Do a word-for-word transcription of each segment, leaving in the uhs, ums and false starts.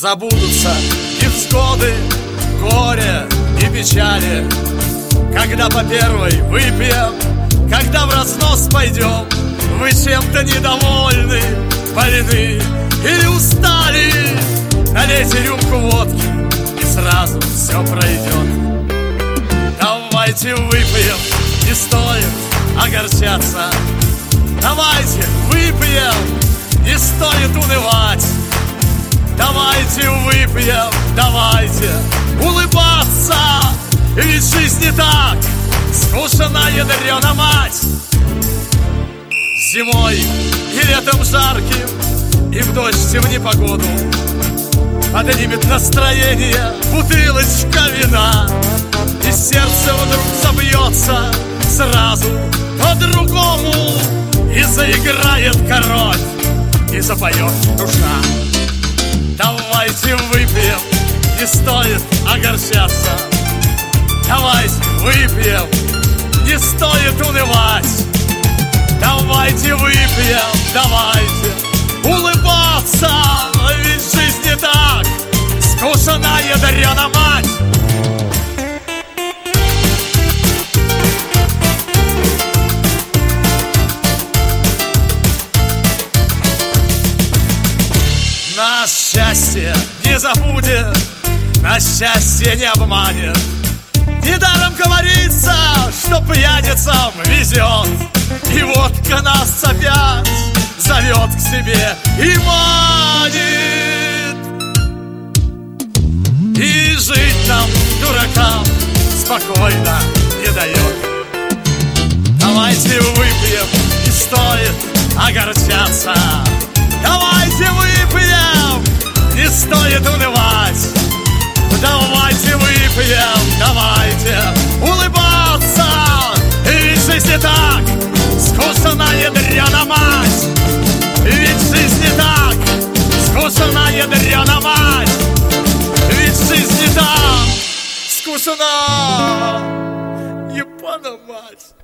Забудутся невзгоды, горе и печали, когда по первой выпьем, когда в разнос пойдем. Вы чем-то недовольны, больны или устали, налейте рюмку водки, и сразу все пройдет. Давайте выпьем, не стоит огорчаться. Давайте выпьем, не стоит унывать. Давайте выпьем, давайте улыбаться. Ведь жизнь не так скучна, ядрена мать. Зимой и летом жарким, и в дождь, и в непогоду поднимет настроение бутылочка вина, и сердце вдруг забьется сразу по-другому, и заиграет кровь, и запоет душа. Давайте выпьем, не стоит огорчаться. Давайте выпьем, не стоит унывать. Давайте выпьем, давайте улыбаться. Ведь жизнь не так скучна, ядрена мать. На счастье не забудет, на счастье не обманет. Недаром говорится, что пьяницам везет. И водка нас опять зовет к себе и манит. И жить нам, дуракам, спокойно не дает. Давайте выпьем, не стоит огорчаться. Давайте выпьем, не стоит унывать. Давайте выпьем, давайте улыбаться. Ведь жизнь не так скучна, ядрена мать. Ведь жизнь не так скучна, ядрена мать. Ведь жизнь не так скучна, ебана мать.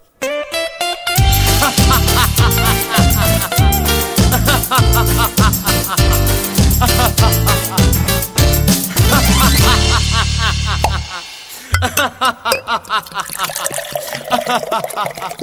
Ha ha ha ha ha ha ha ha ha ha ha ha ha ha ha ha.